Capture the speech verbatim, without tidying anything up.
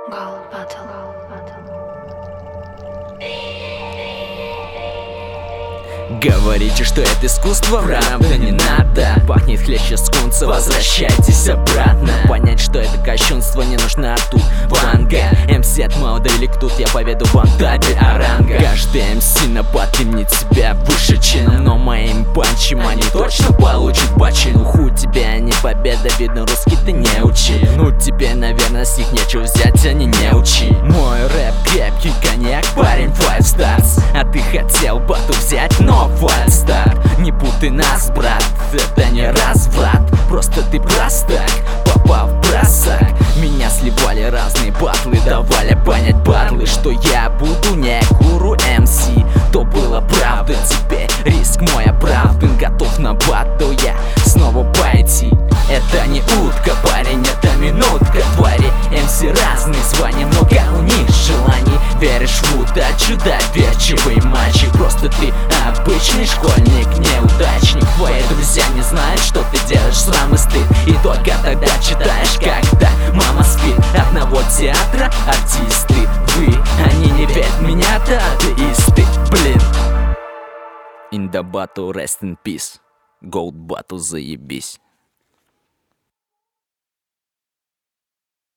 Gold Battle. Говорите, что это искусство, правда не надо. Пахнет хлеще скунса, возвращайтесь обратно. Понять, что это кощунство, не нужна тут ванга. эм си от мала довели тут, я поведу вам табель о рангах. Каждый эм си наподнимет себя выше чином, но моим панчем они точно получат бачин. Уху, тебя не победа, видно, русский ты не учи. Ну тебе, наверное, с них нечего взять, они не учи. Мой рэп крепкий коньяк, парень five stars. А ты хотел бату взять, но фальстарт. Не путай нас, брат, это не разврат. Просто ты простак, попал в бросок. Меня сливали разные батлы, давали понять батлы, что я буду не гуру эм си. То было правда, теперь риск мой оправдан. Готов на батл я снова пойти. Это не утка, парень, это минутка. Твари эм си разные, звания много у них желаний. Веришь в удачу, доверчивый мальчик. Просто ты обычный школьник, неудачник. Твои друзья не знают, что ты делаешь срам и стыд. И только тогда читаешь, когда мама спит. Одного театра артисты вы, они не верят в меня-то атеисты, блин. In the battle, rest in peace. Gold battle, заебись.